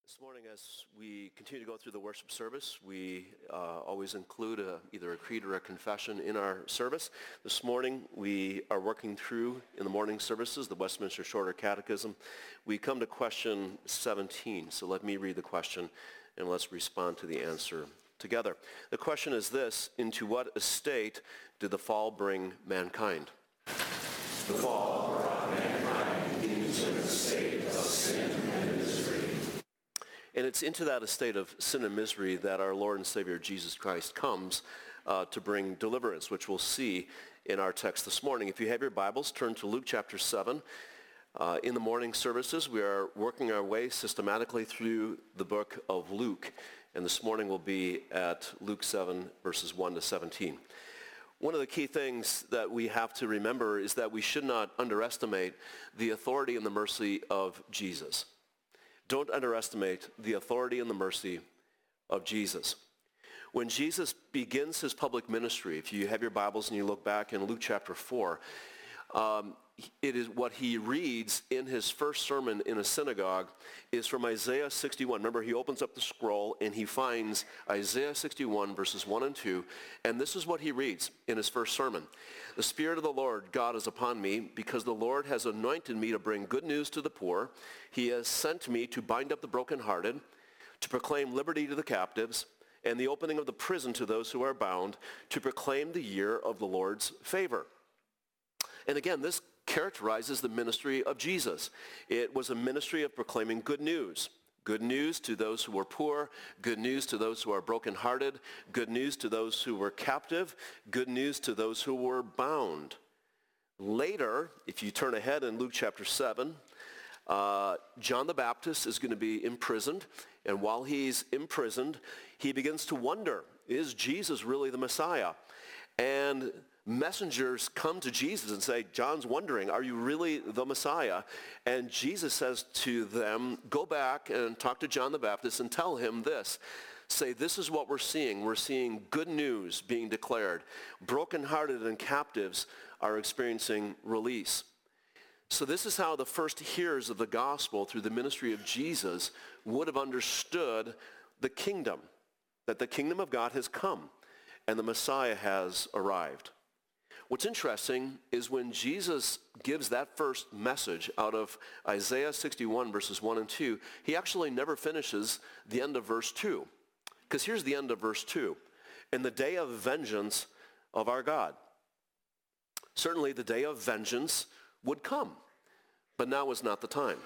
This morning, as we continue to go through the worship service, we always include either a creed or a confession in our service. This morning, we are working through, in the morning services, the Westminster Shorter Catechism. We come to question 17, so let me read the question and let's respond to the answer together. The question is this: into what estate did the fall bring mankind? The fall brought mankind into an estate of sin and misery. And it's into that estate of sin and misery that our Lord and Savior Jesus Christ comes to bring deliverance, which we'll see in our text this morning. If you have your Bibles, turn to Luke chapter 7. In the morning services, we are working our way systematically through the book of Luke. And this morning we'll be at Luke 7, verses 1 to 17. One of the key things that we have to remember is that we should not underestimate the authority and the mercy of Jesus. Don't underestimate the authority and the mercy of Jesus. When Jesus begins his public ministry, if you have your Bibles and you look back in Luke chapter 4, it is what he reads in his first sermon in a synagogue is from Isaiah 61. Remember, he opens up the scroll and he finds Isaiah 61 verses 1 and 2, and this is what he reads in his first sermon. The Spirit of the Lord God is upon me, because the Lord has anointed me to bring good news to the poor. He has sent me to bind up the brokenhearted, to proclaim liberty to the captives, and the opening of the prison to those who are bound, to proclaim the year of the Lord's favor. And again, this characterizes the ministry of Jesus. It was a ministry of proclaiming good news. Good news to those who were poor, good news to those who are brokenhearted, good news to those who were captive, good news to those who were bound. Later, if you turn ahead in Luke chapter 7, John the Baptist is going to be imprisoned, and while he's imprisoned, he begins to wonder, is Jesus really the Messiah? And messengers come to Jesus and say, John's wondering, are you really the Messiah? And Jesus says to them, go back and talk to John the Baptist and tell him this. Say, this is what we're seeing. We're seeing good news being declared. Brokenhearted and captives are experiencing release. So this is how the first hearers of the gospel through the ministry of Jesus would have understood the kingdom, that the kingdom of God has come and the Messiah has arrived. What's interesting is when Jesus gives that first message out of Isaiah 61 verses 1 and 2, he actually never finishes the end of verse 2. Because here's the end of verse 2. In the day of vengeance of our God. Certainly the day of vengeance would come, but now was not the time.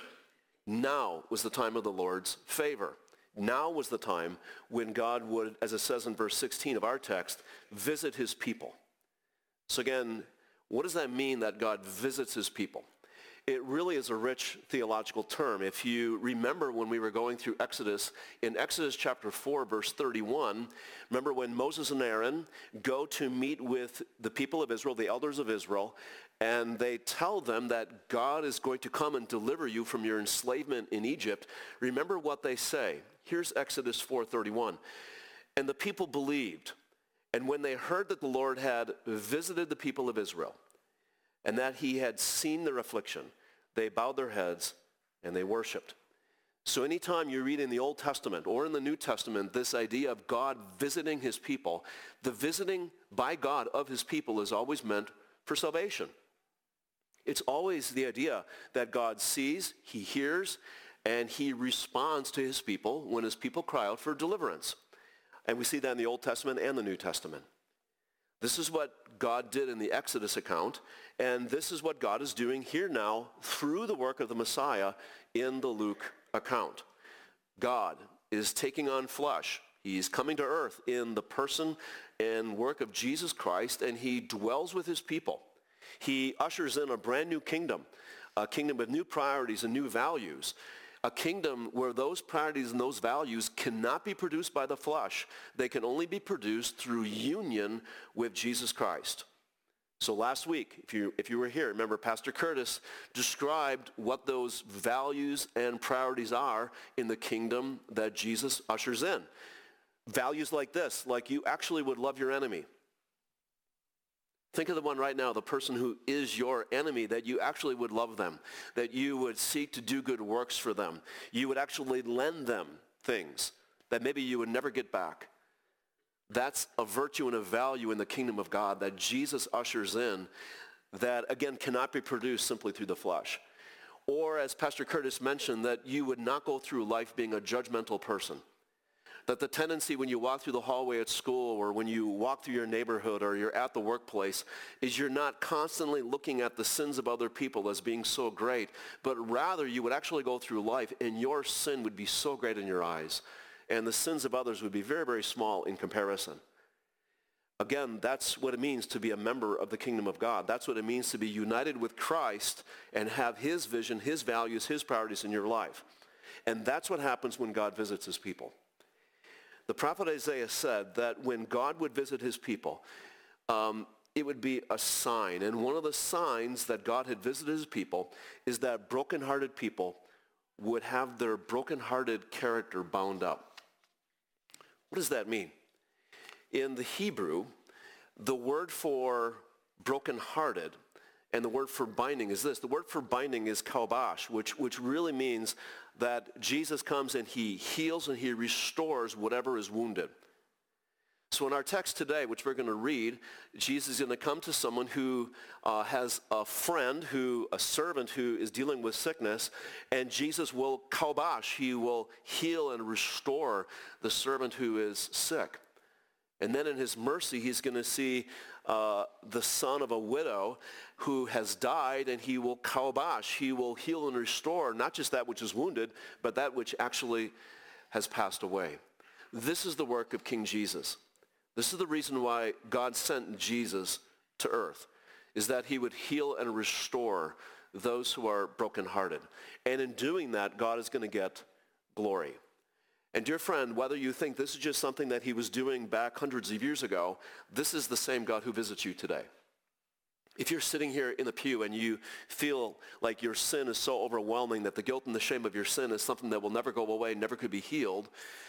Now was the time of the Lord's favor. Now was the time when God would, as it says in verse 16 of our text, visit his people. So again, what does that mean that God visits his people? It really is a rich theological term. If you remember when we were going through Exodus, in Exodus chapter 4, verse 31, remember when Moses and Aaron go to meet with the people of Israel, the elders of Israel, and they tell them that God is going to come and deliver you from your enslavement in Egypt. Remember what they say. Here's Exodus 4:31. And the people believed. And when they heard that the Lord had visited the people of Israel and that he had seen their affliction, they bowed their heads and they worshiped. So anytime you read in the Old Testament or in the New Testament this idea of God visiting his people, the visiting by God of his people is always meant for salvation. It's always the idea that God sees, he hears, and he responds to his people when his people cry out for deliverance. And we see that in the Old Testament and the New Testament. This is what God did in the Exodus account, and this is what God is doing here now through the work of the Messiah in the Luke account. God is taking on flesh. He's coming to earth in the person and work of Jesus Christ, and he dwells with his people. He ushers in a brand new kingdom, a kingdom with new priorities and new values. A kingdom where those priorities and those values cannot be produced by the flesh. They can only be produced through union with Jesus Christ. So last week, if you were here, remember Pastor Curtis described what those values and priorities are in the kingdom that Jesus ushers in. Values like this, like you actually would love your enemy. Think of the one right now, the person who is your enemy, that you actually would love them, that you would seek to do good works for them. You would actually lend them things that maybe you would never get back. That's a virtue and a value in the kingdom of God that Jesus ushers in that, again, cannot be produced simply through the flesh. Or, as Pastor Curtis mentioned, that you would not go through life being a judgmental person. That the tendency when you walk through the hallway at school or when you walk through your neighborhood or you're at the workplace is you're not constantly looking at the sins of other people as being so great, but rather you would actually go through life and your sin would be so great in your eyes and the sins of others would be very, very small in comparison. Again, that's what it means to be a member of the kingdom of God. That's what it means to be united with Christ and have his vision, his values, his priorities in your life. And that's what happens when God visits his people. The prophet Isaiah said that when God would visit his people, it would be a sign. And one of the signs that God had visited his people is that brokenhearted people would have their brokenhearted character bound up. What does that mean? In the Hebrew, the word for brokenhearted and the word for binding is this. The word for binding is kalbash, which really means that Jesus comes and he heals and he restores whatever is wounded. So in our text today, which we're going to read, Jesus is going to come to someone who has a friend, a servant who is dealing with sickness, and Jesus will kalbash, he will heal and restore the servant who is sick. And then in his mercy, he's going to see the son of a widow who has died, and he will kalbash. He will heal and restore not just that which is wounded, but that which actually has passed away. This is the work of King Jesus. This is the reason why God sent Jesus to earth, is that he would heal and restore those who are brokenhearted. And in doing that, God is going to get glory. And dear friend, whether you think this is just something that he was doing back hundreds of years ago, this is the same God who visits you today. If you're sitting here in the pew and you feel like your sin is so overwhelming that the guilt and the shame of your sin is something that will never go away, never could be healed,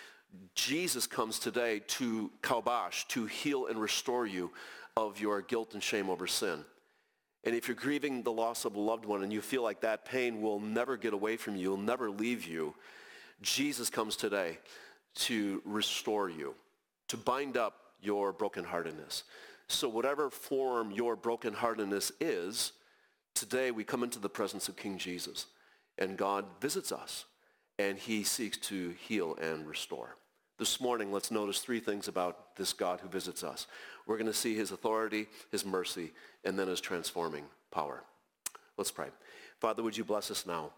Jesus comes today to kalbash, to heal and restore you of your guilt and shame over sin. And if you're grieving the loss of a loved one and you feel like that pain will never get away from you, will never leave you, Jesus comes today to restore you, to bind up your brokenheartedness. So whatever form your brokenheartedness is, today we come into the presence of King Jesus, and God visits us, and he seeks to heal and restore. This morning, let's notice three things about this God who visits us. We're going to see his authority, his mercy, and then his transforming power. Let's pray. Father, would you bless us now?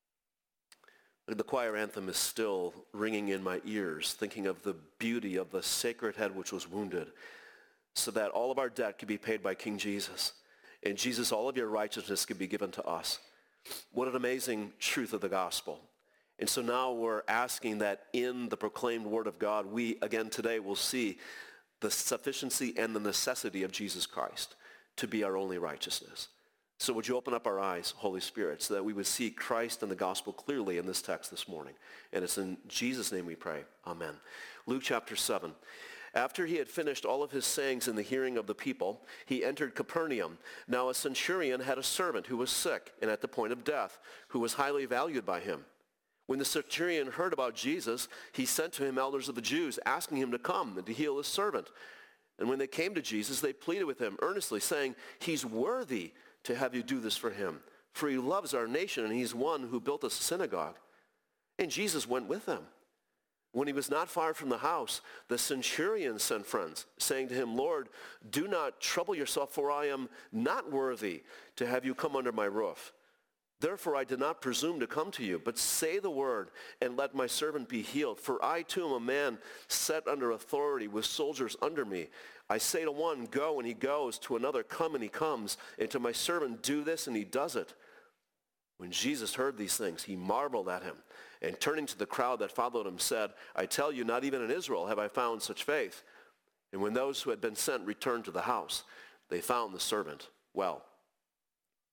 The choir anthem is still ringing in my ears, thinking of the beauty of the sacred head which was wounded, so that all of our debt could be paid by King Jesus. And Jesus, all of your righteousness could be given to us. What an amazing truth of the gospel. And so now we're asking that in the proclaimed word of God, we again today will see the sufficiency and the necessity of Jesus Christ to be our only righteousness. So would you open up our eyes, Holy Spirit, so that we would see Christ and the gospel clearly in this text this morning. And it's in Jesus' name we pray. Amen. Luke chapter 7. After he had finished all of his sayings in the hearing of the people, he entered Capernaum. Now a centurion had a servant who was sick and at the point of death, who was highly valued by him. When the centurion heard about Jesus, he sent to him elders of the Jews, asking him to come and to heal his servant. And when they came to Jesus, they pleaded with him earnestly, saying, he's worthy to have you do this for him, for he loves our nation, and he's one who built us a synagogue. And Jesus went with them. When he was not far from the house, the centurion sent friends, saying to him, Lord, do not trouble yourself, for I am not worthy to have you come under my roof. Therefore I did not presume to come to you, but say the word, and let my servant be healed. For I too am a man set under authority with soldiers under me. I say to one, go, and he goes, to another, come, and he comes, and to my servant, do this, and he does it. When Jesus heard these things, he marveled at him, and turning to the crowd that followed him, said, I tell you, not even in Israel have I found such faith. And when those who had been sent returned to the house, they found the servant well.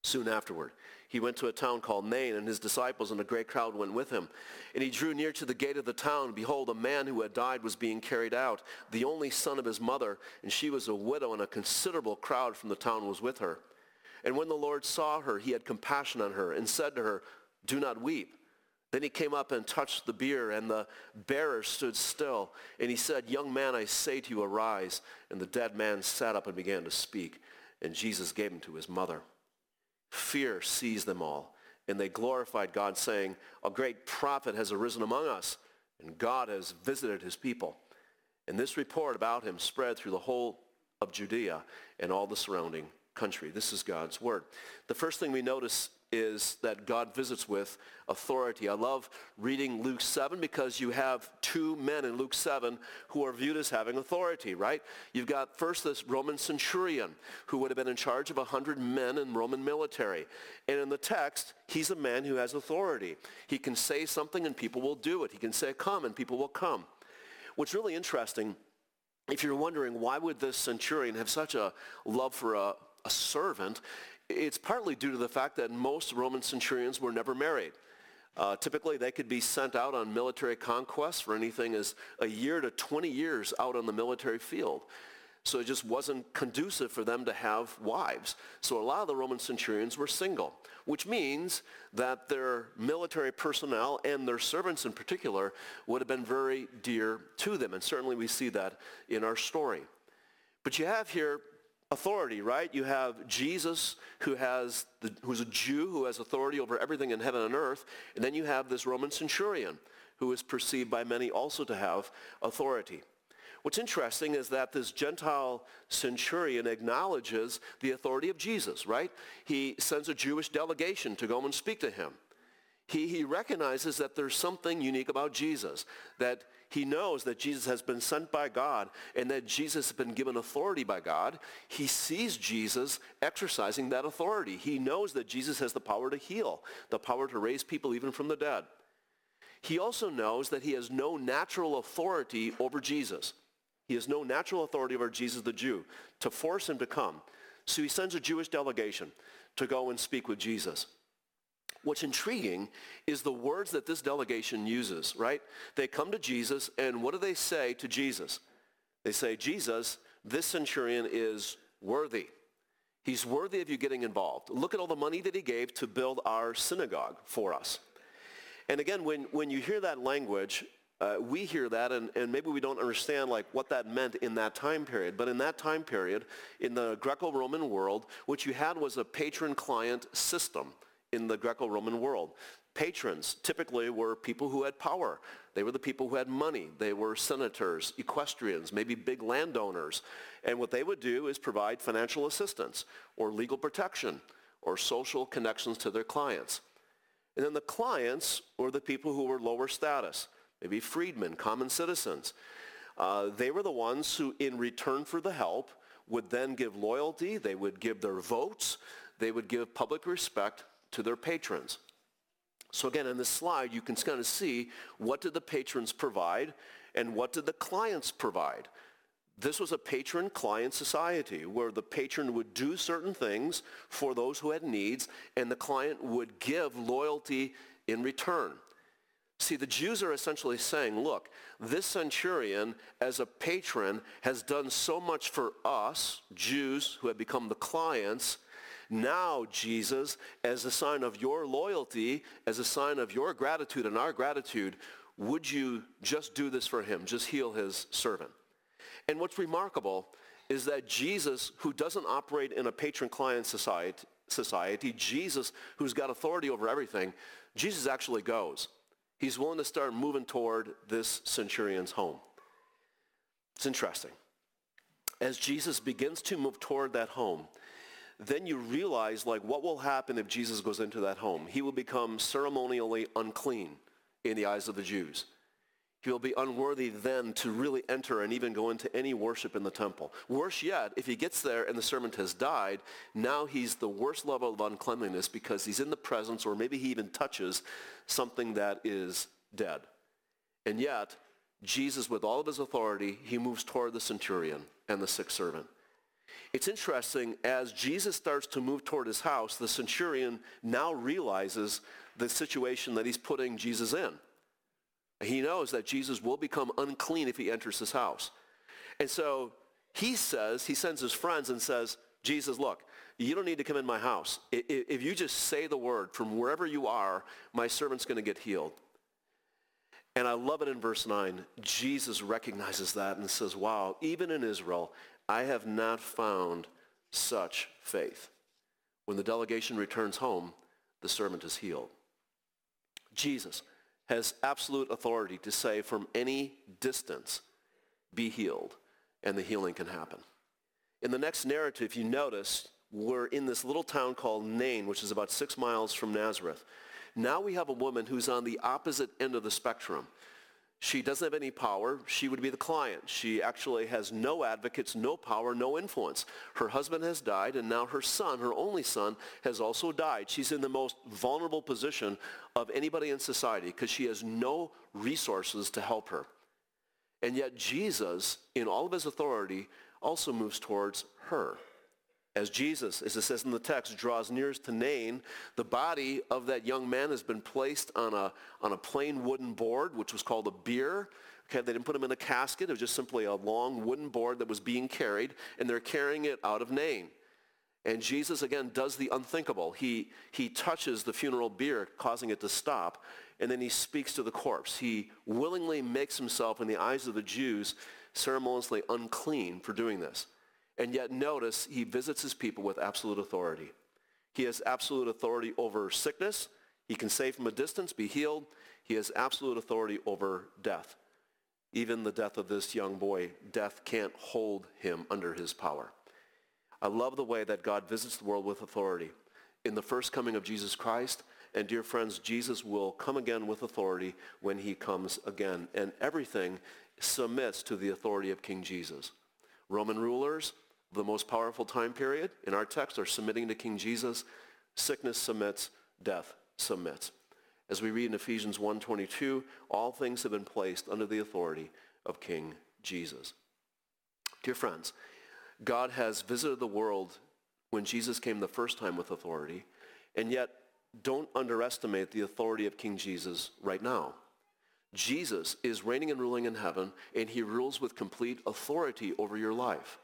Soon afterward, he went to a town called Nain, and his disciples and a great crowd went with him. And he drew near to the gate of the town. Behold, a man who had died was being carried out, the only son of his mother, and she was a widow, and a considerable crowd from the town was with her. And when the Lord saw her, he had compassion on her, and said to her, "Do not weep." Then he came up and touched the bier, and the bearer stood still. And he said, "Young man, I say to you, arise." And the dead man sat up and began to speak. And Jesus gave him to his mother. Fear seized them all, and they glorified God, saying, "A great prophet has arisen among us, and God has visited his people." And this report about him spread through the whole of Judea and all the surrounding country. This is God's word. The first thing we notice is that God visits with authority. I love reading Luke 7 because you have two men in Luke 7 who are viewed as having authority, right? You've got first this Roman centurion who would have been in charge of 100 men in Roman military. And in the text, he's a man who has authority. He can say something and people will do it. He can say come and people will come. What's really interesting, if you're wondering why would this centurion have such a love for a servant, it's partly due to the fact that most Roman centurions were never married. Typically, they could be sent out on military conquests for anything as a year to 20 years out on the military field. So it just wasn't conducive for them to have wives. So a lot of the Roman centurions were single, which means that their military personnel and their servants in particular would have been very dear to them. And certainly we see that in our story. But you have here authority, right? You have Jesus who's a Jew who has authority over everything in heaven and earth. And then you have this Roman centurion who is perceived by many also to have authority. What's interesting is that this Gentile centurion acknowledges the authority of Jesus, right? He sends a Jewish delegation to go and speak to him. He recognizes that there's something unique about Jesus, that he knows that Jesus has been sent by God and that Jesus has been given authority by God. He sees Jesus exercising that authority. He knows that Jesus has the power to heal, the power to raise people even from the dead. He also knows that he has no natural authority over Jesus. He has no natural authority over Jesus the Jew to force him to come. So he sends a Jewish delegation to go and speak with Jesus. What's intriguing is the words that this delegation uses, right? They come to Jesus, and what do they say to Jesus? They say, "Jesus, this centurion is worthy. He's worthy of you getting involved. Look at all the money that he gave to build our synagogue for us." And again, when you hear that language, we hear that, and maybe we don't understand like what that meant in that time period. But in that time period, in the Greco-Roman world, what you had was a patron-client system in the Greco-Roman world. Patrons typically were people who had power. They were the people who had money. They were senators, equestrians, maybe big landowners. And what they would do is provide financial assistance or legal protection or social connections to their clients. And then the clients were the people who were lower status, maybe freedmen, common citizens. They were the ones who, in return for the help, would then give loyalty. They would give their votes. They would give public respect to their patrons. So again, in this slide, you can kind of see what did the patrons provide and what did the clients provide. This was a patron-client society where the patron would do certain things for those who had needs, and the client would give loyalty in return. See, the Jews are essentially saying, look, this centurion as a patron has done so much for us, Jews who have become the clients. Now, Jesus, as a sign of your loyalty, as a sign of your gratitude and our gratitude, would you just do this for him, just heal his servant? And what's remarkable is that Jesus, who doesn't operate in a patron-client society, Jesus, who's got authority over everything, Jesus actually goes. He's willing to start moving toward this centurion's home. It's interesting. As Jesus begins to move toward that home, then you realize like what will happen if Jesus goes into that home. He will become ceremonially unclean in the eyes of the Jews. He will be unworthy then to really enter and even go into any worship in the temple. Worse yet, if he gets there and the servant has died, now he's the worst level of uncleanliness because he's in the presence, or maybe he even touches something that is dead. And yet, Jesus, with all of his authority, he moves toward the centurion and the sick servant. It's interesting, as Jesus starts to move toward his house, the centurion now realizes the situation that he's putting Jesus in. He knows that Jesus will become unclean if he enters his house. And so he sends his friends and says, Jesus, look, you don't need to come in my house. If you just say the word from wherever you are, my servant's going to get healed. And I love it in verse 9. Jesus recognizes that and says, wow, even in Israel, I have not found such faith. When the delegation returns home, the servant is healed. Jesus has absolute authority to say from any distance, be healed, and the healing can happen. In the next narrative, you notice, we're in this little town called Nain, which is about 6 miles from Nazareth. Now we have a woman who's on the opposite end of the spectrum. She doesn't have any power. She would be the client. She actually has no advocates, no power, no influence. Her husband has died, and now her son, her only son, has also died. She's in the most vulnerable position of anybody in society because she has no resources to help her. And yet Jesus, in all of his authority, also moves towards her. As Jesus, as it says in the text, draws nearest to Nain, the body of that young man has been placed on a plain wooden board, which was called a bier. Okay, they didn't put him in a casket. It was just simply a long wooden board that was being carried, and they're carrying it out of Nain. And Jesus, again, does the unthinkable. He touches the funeral bier, causing it to stop, and then he speaks to the corpse. He willingly makes himself, in the eyes of the Jews, ceremoniously unclean for doing this. And yet notice, he visits his people with absolute authority. He has absolute authority over sickness. He can say from a distance, be healed. He has absolute authority over death. Even the death of this young boy, death can't hold him under his power. I love the way that God visits the world with authority. In the first coming of Jesus Christ, and dear friends, Jesus will come again with authority when he comes again. And everything submits to the authority of King Jesus. Roman rulers, the most powerful time period in our text, are submitting to King Jesus. Sickness submits, death submits. As we read in Ephesians 1:22, all things have been placed under the authority of King Jesus. Dear friends, God has visited the world when Jesus came the first time with authority, and yet don't underestimate the authority of King Jesus right now. Jesus is reigning and ruling in heaven, and he rules with complete authority over your life.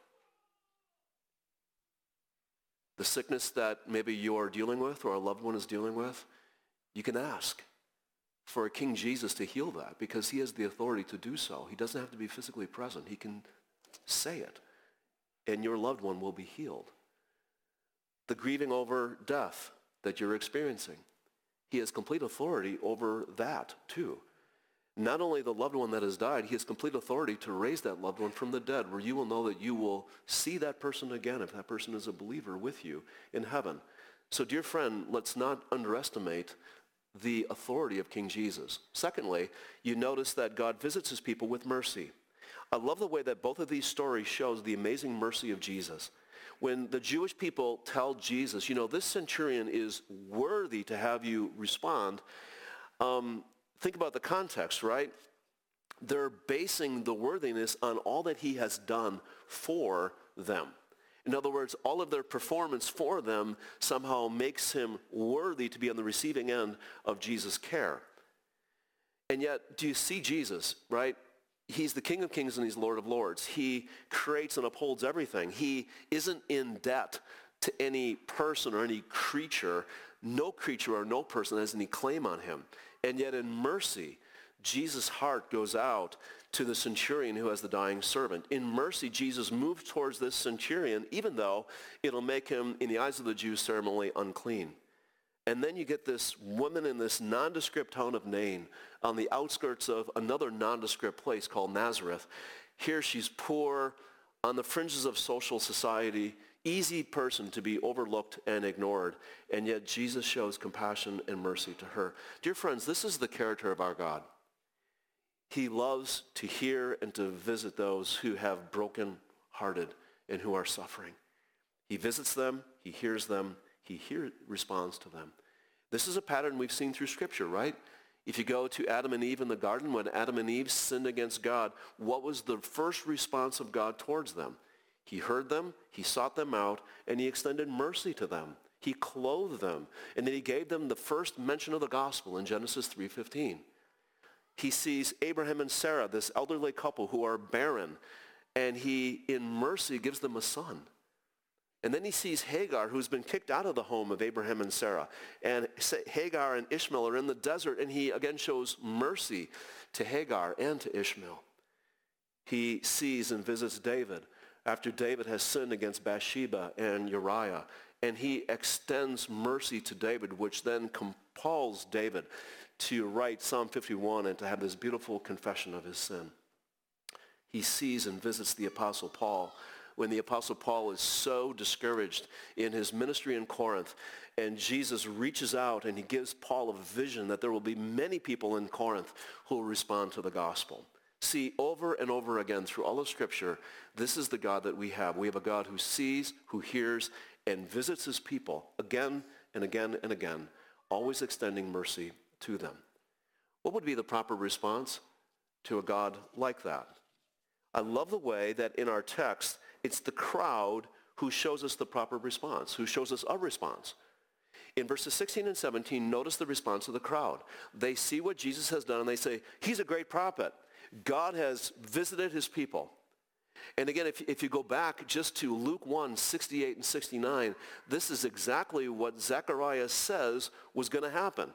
The sickness that maybe you're dealing with or a loved one is dealing with, you can ask for a King Jesus to heal that because he has the authority to do so. He doesn't have to be physically present. He can say it, and your loved one will be healed. The grieving over death that you're experiencing, he has complete authority over that too. Not only the loved one that has died, he has complete authority to raise that loved one from the dead, where you will know that you will see that person again if that person is a believer with you in heaven. So dear friend, let's not underestimate the authority of King Jesus. Secondly, you notice that God visits his people with mercy. I love the way that both of these stories shows the amazing mercy of Jesus. When the Jewish people tell Jesus, this centurion is worthy to have you respond, think about the context, right? They're basing the worthiness on all that he has done for them. In other words, all of their performance for them somehow makes him worthy to be on the receiving end of Jesus' care. And yet, do you see Jesus, right? He's the King of Kings and he's Lord of Lords. He creates and upholds everything. He isn't in debt to any person or any creature. No creature or no person has any claim on him. And yet in mercy, Jesus' heart goes out to the centurion who has the dying servant. In mercy, Jesus moves towards this centurion, even though it'll make him, in the eyes of the Jews, ceremonially unclean. And then you get this woman in this nondescript town of Nain on the outskirts of another nondescript place called Nazareth. Here she's poor, on the fringes of social society, easy person to be overlooked and ignored, and yet Jesus shows compassion and mercy to her. Dear friends, this is the character of our God. He loves to hear and to visit those who have broken-hearted and who are suffering. He visits them, he hears them, he responds to them. This is a pattern we've seen through Scripture, right? If you go to Adam and Eve in the garden, when Adam and Eve sinned against God, what was the first response of God towards them? He heard them, he sought them out, and he extended mercy to them. He clothed them, and then he gave them the first mention of the gospel in Genesis 3:15. He sees Abraham and Sarah, this elderly couple who are barren, and he, in mercy, gives them a son. And then he sees Hagar, who's been kicked out of the home of Abraham and Sarah. And Hagar and Ishmael are in the desert, and he again shows mercy to Hagar and to Ishmael. He sees and visits David after David has sinned against Bathsheba and Uriah. And he extends mercy to David, which then compels David to write Psalm 51 and to have this beautiful confession of his sin. He sees and visits the Apostle Paul when the Apostle Paul is so discouraged in his ministry in Corinth, and Jesus reaches out and he gives Paul a vision that there will be many people in Corinth who will respond to the gospel. See, over and over again through all of Scripture, this is the God that we have. We have a God who sees, who hears, and visits his people again and again and again, always extending mercy to them. What would be the proper response to a God like that? I love the way that in our text, it's the crowd who shows us the proper response, who shows us a response. In verses 16 and 17, notice the response of the crowd. They see what Jesus has done and they say, he's a great prophet. God has visited his people. And again, if you go back just to Luke 1, 68 and 69, this is exactly what Zechariah says was going to happen.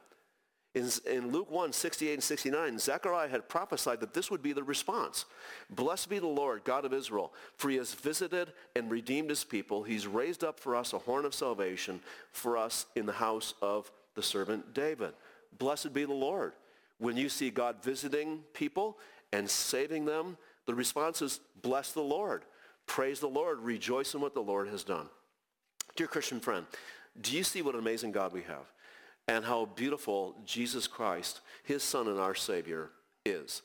In Luke 1, 68 and 69, Zechariah had prophesied that this would be the response. Blessed be the Lord, God of Israel, for he has visited and redeemed his people. He's raised up for us a horn of salvation for us in the house of the servant David. Blessed be the Lord. When you see God visiting people and saving them, the response is, bless the Lord. Praise the Lord. Rejoice in what the Lord has done. Dear Christian friend, do you see what an amazing God we have? And how beautiful Jesus Christ, his Son and our Savior, is.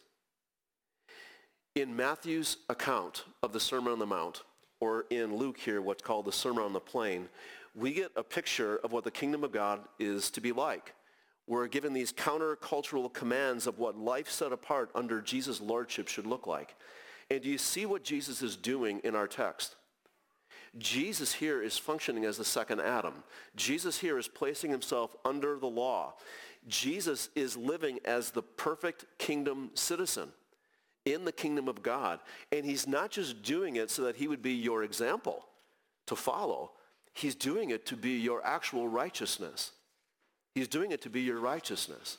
In Matthew's account of the Sermon on the Mount, or in Luke here, what's called the Sermon on the Plain, we get a picture of what the kingdom of God is to be like. We're given these countercultural commands of what life set apart under Jesus' lordship should look like. And do you see what Jesus is doing in our text? Jesus here is functioning as the second Adam. Jesus here is placing himself under the law. Jesus is living as the perfect kingdom citizen in the kingdom of God. And he's not just doing it so that he would be your example to follow. He's doing it to be your actual righteousness. He's doing it to be your righteousness.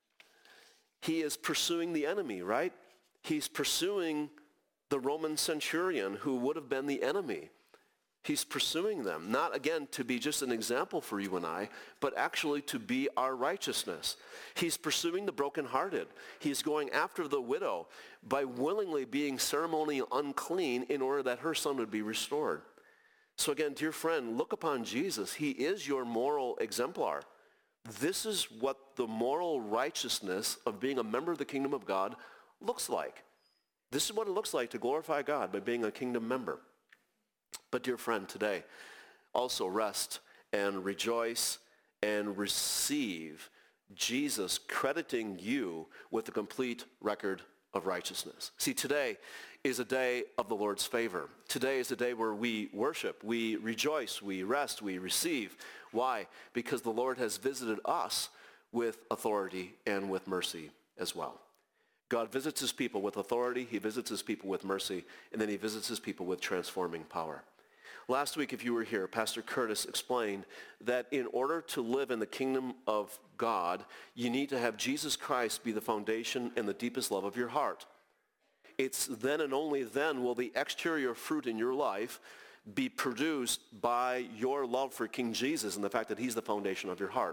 He is pursuing the enemy, right? He's pursuing the Roman centurion who would have been the enemy. He's pursuing them, not again to be just an example for you and I, but actually to be our righteousness. He's pursuing the brokenhearted. He's going after the widow by willingly being ceremonially unclean in order that her son would be restored. So again, dear friend, look upon Jesus. He is your moral exemplar. This is what the moral righteousness of being a member of the kingdom of God looks like. This is what it looks like to glorify God by being a kingdom member. But dear friend, today, also rest and rejoice and receive Jesus crediting you with the complete record of righteousness. See, today is a day of the Lord's favor. Today is a day where we worship, we rejoice, we rest, we receive. Why? Because the Lord has visited us with authority and with mercy as well. God visits his people with authority, he visits his people with mercy, and then he visits his people with transforming power. Last week, if you were here, Pastor Curtis explained that in order to live in the kingdom of God, you need to have Jesus Christ be the foundation and the deepest love of your heart. It's then and only then will the exterior fruit in your life be produced by your love for King Jesus and the fact that he's the foundation of your heart.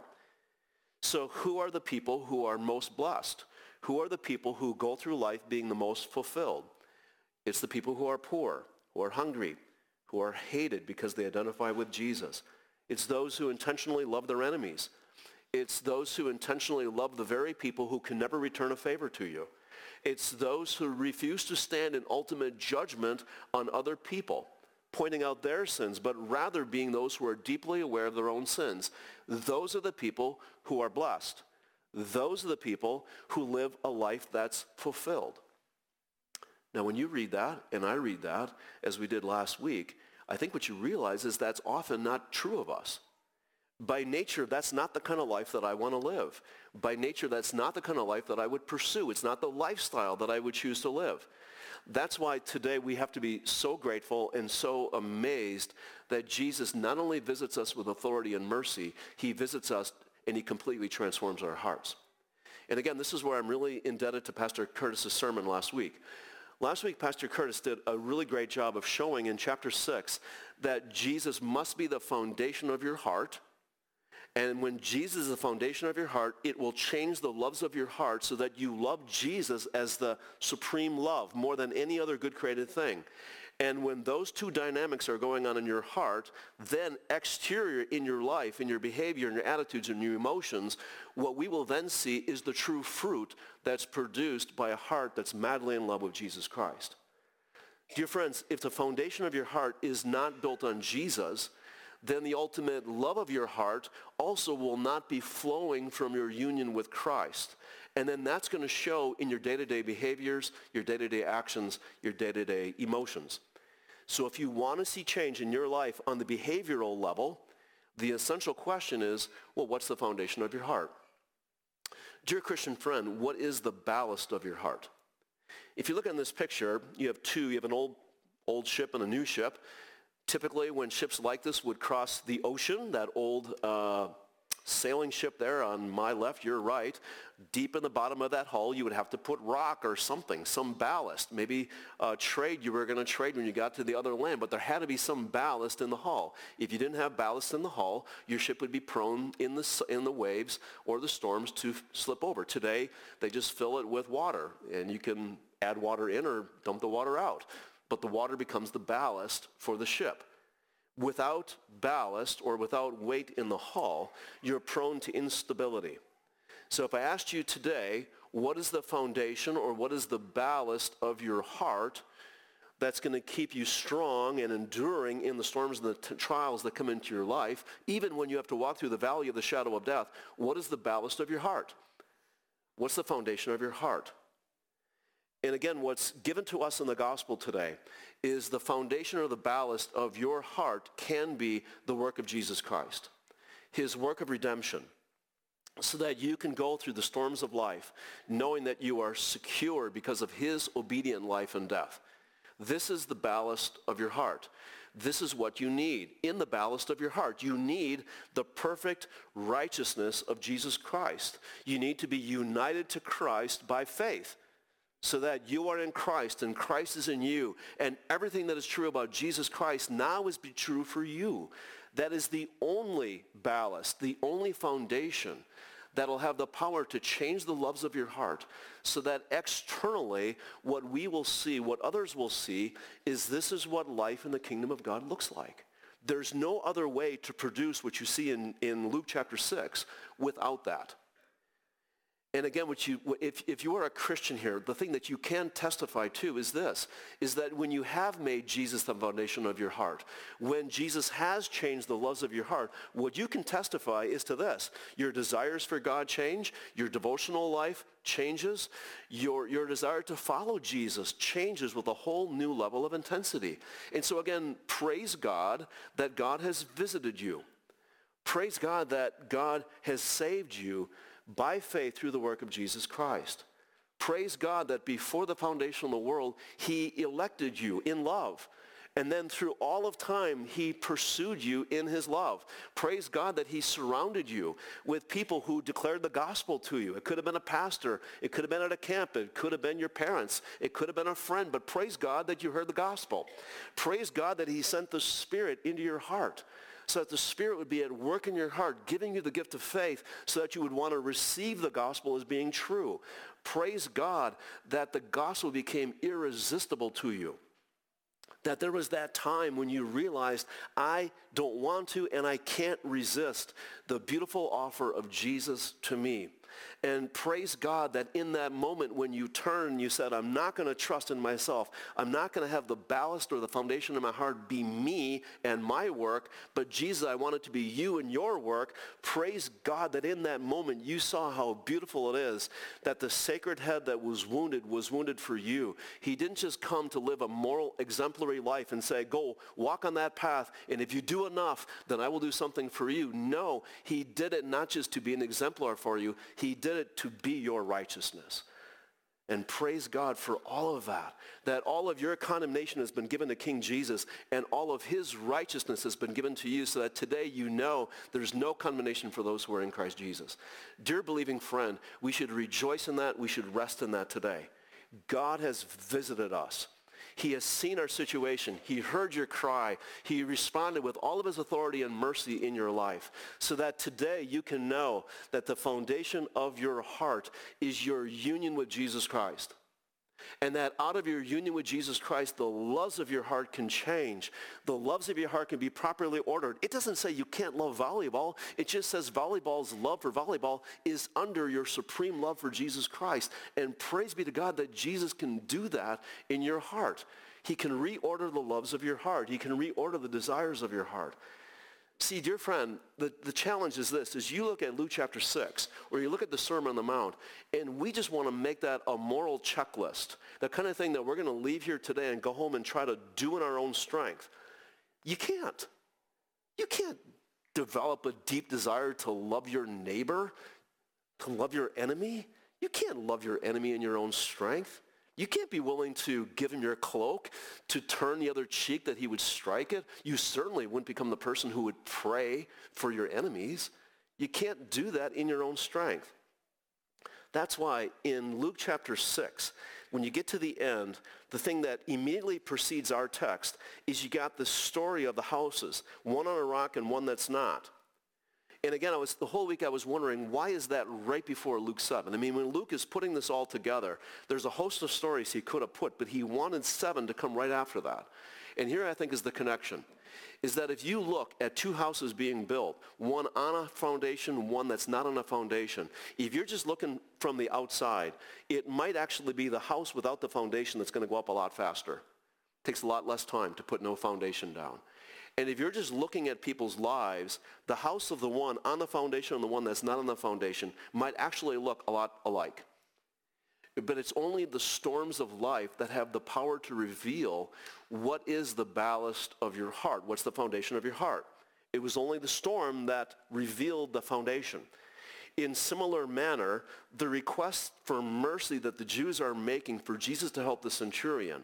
So who are the people who are most blessed? Who are the people who go through life being the most fulfilled? It's the people who are poor, who are hungry, who are hated because they identify with Jesus. It's those who intentionally love their enemies. It's those who intentionally love the very people who can never return a favor to you. It's those who refuse to stand in ultimate judgment on other people, pointing out their sins, but rather being those who are deeply aware of their own sins. Those are the people who are blessed. Those are the people who live a life that's fulfilled. Now, when you read that, and I read that, as we did last week, I think what you realize is that's often not true of us. By nature, that's not the kind of life that I want to live. By nature, that's not the kind of life that I would pursue. It's not the lifestyle that I would choose to live. That's why today we have to be so grateful and so amazed that Jesus not only visits us with authority and mercy, he visits us and he completely transforms our hearts. And again, this is where I'm really indebted to Pastor Curtis's sermon last week. Last week, Pastor Curtis did a really great job of showing in chapter 6 that Jesus must be the foundation of your heart. And when Jesus is the foundation of your heart, it will change the loves of your heart so that you love Jesus as the supreme love more than any other good created thing. And when those two dynamics are going on in your heart, then exterior in your life, in your behavior, in your attitudes, and your emotions, what we will then see is the true fruit that's produced by a heart that's madly in love with Jesus Christ. Dear friends, if the foundation of your heart is not built on Jesus, then the ultimate love of your heart also will not be flowing from your union with Christ. And then that's going to show in your day-to-day behaviors, your day-to-day actions, your day-to-day emotions. So if you want to see change in your life on the behavioral level, the essential question is, well, what's the foundation of your heart? Dear Christian friend, what is the ballast of your heart? If you look at this picture, you have an old ship and a new ship. Typically, when ships like this would cross the ocean, that old sailing ship there on my left, your right, deep in the bottom of that hull, you would have to put rock or something, some ballast. Maybe trade, you were going to trade when you got to the other land, but there had to be some ballast in the hull. If you didn't have ballast in the hull, your ship would be prone in the waves or the storms to slip over. Today, they just fill it with water, and you can add water in or dump the water out. But the water becomes the ballast for the ship. Without ballast or without weight in the hull, you're prone to instability. So if I asked you today, what is the foundation or what is the ballast of your heart that's going to keep you strong and enduring in the storms and the trials that come into your life, even when you have to walk through the valley of the shadow of death, what is the ballast of your heart? What's the foundation of your heart? And again, what's given to us in the gospel today is the foundation or the ballast of your heart can be the work of Jesus Christ, his work of redemption, so that you can go through the storms of life knowing that you are secure because of his obedient life and death. This is the ballast of your heart. This is what you need in the ballast of your heart. You need the perfect righteousness of Jesus Christ. You need to be united to Christ by faith, so that you are in Christ and Christ is in you, and everything that is true about Jesus Christ now is true for you. That is the only ballast, the only foundation that will have the power to change the loves of your heart, so that externally what we will see, what others will see, is this is what life in the kingdom of God looks like. There's no other way to produce what you see in Luke chapter 6 without that. And again, if you are a Christian here, the thing that you can testify to is this, is that when you have made Jesus the foundation of your heart, when Jesus has changed the loves of your heart, what you can testify is to this. Your desires for God change, your devotional life changes, your desire to follow Jesus changes with a whole new level of intensity. And so again, praise God that God has visited you. Praise God that God has saved you by faith through the work of Jesus Christ. Praise God that before the foundation of the world, he elected you in love. And then through all of time, he pursued you in his love. Praise God that he surrounded you with people who declared the gospel to you. It could have been a pastor. It could have been at a camp. It could have been your parents. It could have been a friend. But praise God that you heard the gospel. Praise God that he sent the Spirit into your heart, so that the Spirit would be at work in your heart, giving you the gift of faith so that you would want to receive the gospel as being true. Praise God that the gospel became irresistible to you, that there was that time when you realized, I don't want to and I can't resist the beautiful offer of Jesus to me. And praise God that in that moment when you turned, you said, I'm not going to trust in myself. I'm not going to have the ballast or the foundation of my heart be me and my work, but Jesus, I want it to be you and your work. Praise God that in that moment you saw how beautiful it is that the sacred head that was wounded for you. He didn't just come to live a moral, exemplary life and say, go walk on that path, and if you do enough, then I will do something for you. No, he did it not just to be an exemplar for you. He did it to be your righteousness. And praise God for all of that all of your condemnation has been given to King Jesus, and all of his righteousness has been given to you, so that today you know there's no condemnation for those who are in Christ Jesus. Dear believing friend, we should rejoice in that. We should rest in that today. God has visited us. He has seen our situation. He heard your cry. He responded with all of his authority and mercy in your life, so that today you can know that the foundation of your heart is your union with Jesus Christ. And that out of your union with Jesus Christ, the loves of your heart can change. The loves of your heart can be properly ordered. It doesn't say you can't love volleyball. It just says volleyball's love for volleyball is under your supreme love for Jesus Christ. And praise be to God that Jesus can do that in your heart. He can reorder the loves of your heart. He can reorder the desires of your heart. See, dear friend, the challenge is this, is you look at Luke chapter 6, or you look at the Sermon on the Mount, and we just want to make that a moral checklist, the kind of thing that we're going to leave here today and go home and try to do in our own strength. You can't. You can't develop a deep desire to love your neighbor, to love your enemy. You can't love your enemy in your own strength. You can't be willing to give him your cloak, to turn the other cheek that he would strike it. You certainly wouldn't become the person who would pray for your enemies. You can't do that in your own strength. That's why in Luke chapter 6, when you get to the end, the thing that immediately precedes our text is you got the story of the houses, one on a rock and one that's not. And again, the whole week I was wondering, why is that right before Luke 7? I mean, when Luke is putting this all together, there's a host of stories he could have put, but he wanted 7 to come right after that. And here I think is the connection, is that if you look at 2 houses being built, one on a foundation, one that's not on a foundation, if you're just looking from the outside, it might actually be the house without the foundation that's going to go up a lot faster. It takes a lot less time to put no foundation down. And if you're just looking at people's lives, the house of the one on the foundation and the one that's not on the foundation might actually look a lot alike. But it's only the storms of life that have the power to reveal what is the ballast of your heart, what's the foundation of your heart. It was only the storm that revealed the foundation. In similar manner, the request for mercy that the Jews are making for Jesus to help the centurion,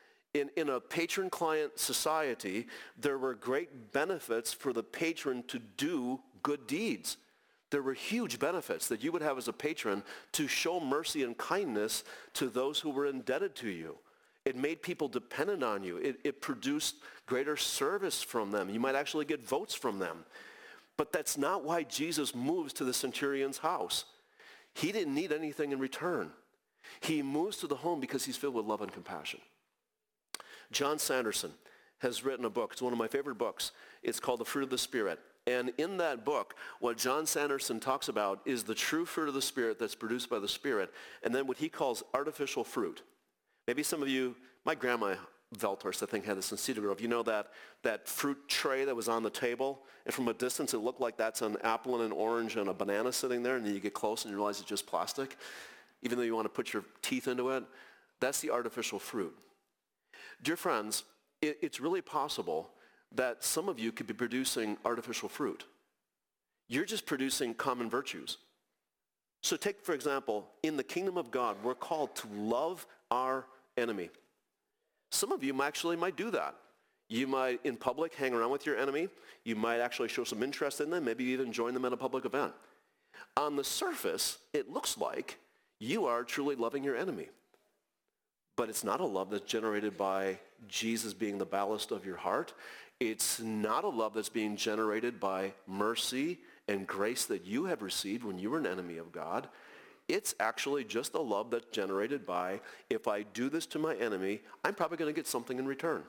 in a patron-client society, there were great benefits for the patron to do good deeds. There were huge benefits that you would have as a patron to show mercy and kindness to those who were indebted to you. It made people dependent on you. It produced greater service from them. You might actually get votes from them. But that's not why Jesus moves to the centurion's house. He didn't need anything in return. He moves to the home because he's filled with love and compassion. John Sanderson has written a book. It's one of my favorite books. It's called The Fruit of the Spirit. And in that book, what John Sanderson talks about is the true fruit of the Spirit that's produced by the Spirit, and then what he calls artificial fruit. Maybe some of you, my grandma Velthorst, I think, had this in Cedar Grove. You know that fruit tray that was on the table? And from a distance, it looked like that's an apple and an orange and a banana sitting there, and then you get close and you realize it's just plastic, even though you want to put your teeth into it. That's the artificial fruit. Dear friends, it's really possible that some of you could be producing artificial fruit. You're just producing common virtues. So take, for example, in the kingdom of God, we're called to love our enemy. Some of you actually might do that. You might, in public, hang around with your enemy. You might actually show some interest in them, maybe even join them at a public event. On the surface, it looks like you are truly loving your enemy. But it's not a love that's generated by Jesus being the ballast of your heart. It's not a love that's being generated by mercy and grace that you have received when you were an enemy of God. It's actually just a love that's generated by, if I do this to my enemy, I'm probably going to get something in return.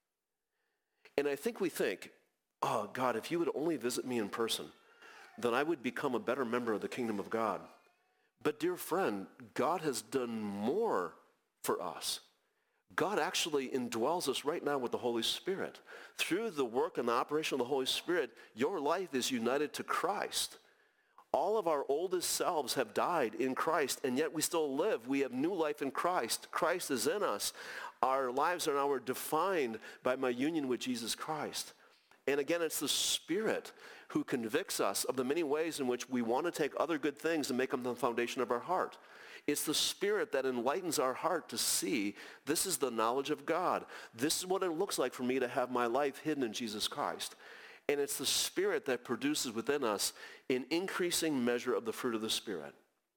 And I think we think, oh, God, if you would only visit me in person, then I would become a better member of the kingdom of God. But dear friend, God has done more for us. God actually indwells us right now with the Holy Spirit. Through the work and the operation of the Holy Spirit, your life is united to Christ. All of our oldest selves have died in Christ, and yet we still live. We have new life in Christ. Christ is in us. Our lives are now defined by my union with Jesus Christ. And again, it's the Spirit who convicts us of the many ways in which we want to take other good things and make them the foundation of our heart. It's the Spirit that enlightens our heart to see this is the knowledge of God. This is what it looks like for me to have my life hidden in Jesus Christ. And it's the Spirit that produces within us an increasing measure of the fruit of the Spirit.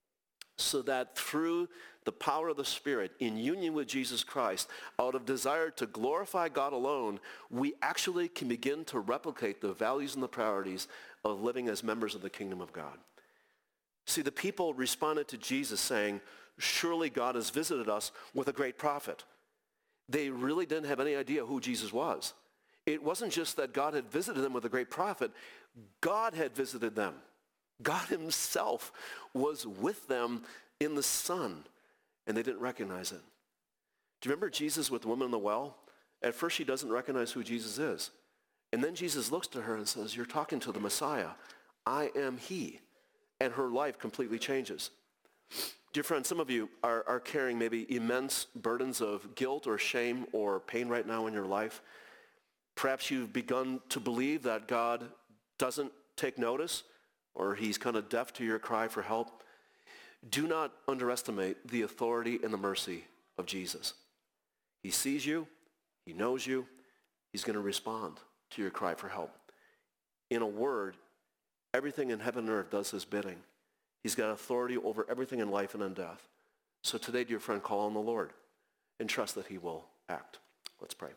So that through the power of the Spirit, in union with Jesus Christ, out of desire to glorify God alone, we actually can begin to replicate the values and the priorities of living as members of the kingdom of God. See, the people responded to Jesus saying, surely God has visited us with a great prophet. They really didn't have any idea who Jesus was. It wasn't just that God had visited them with a great prophet. God had visited them. God himself was with them in the Son, and they didn't recognize it. Do you remember Jesus with the woman in the well? At first, she doesn't recognize who Jesus is. And then Jesus looks to her and says, you're talking to the Messiah. I am he. And her life completely changes. Dear friends, some of you are carrying maybe immense burdens of guilt or shame or pain right now in your life. Perhaps you've begun to believe that God doesn't take notice, or he's kind of deaf to your cry for help. Do not underestimate the authority and the mercy of Jesus. He sees you. He knows you. He's going to respond to your cry for help. In a word, everything in heaven and earth does his bidding. He's got authority over everything in life and in death. So today, dear friend, call on the Lord and trust that he will act. Let's pray.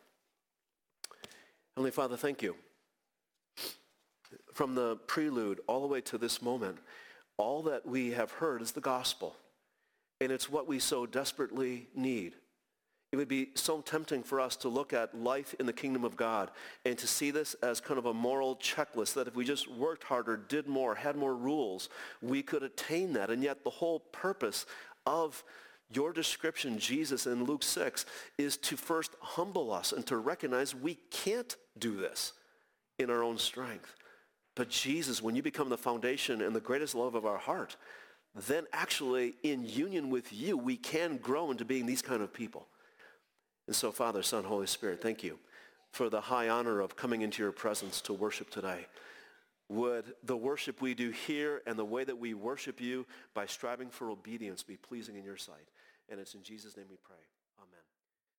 Heavenly Father, thank you. From the prelude all the way to this moment, all that we have heard is the gospel. And it's what we so desperately need. It would be so tempting for us to look at life in the kingdom of God and to see this as kind of a moral checklist that if we just worked harder, did more, had more rules, we could attain that. And yet the whole purpose of your description, Jesus, in Luke 6, is to first humble us and to recognize we can't do this in our own strength. But Jesus, when you become the foundation and the greatest love of our heart, then actually in union with you, we can grow into being these kind of people. And so, Father, Son, Holy Spirit, thank you for the high honor of coming into your presence to worship today. Would the worship we do here and the way that we worship you by striving for obedience be pleasing in your sight? And it's in Jesus' name we pray. Amen.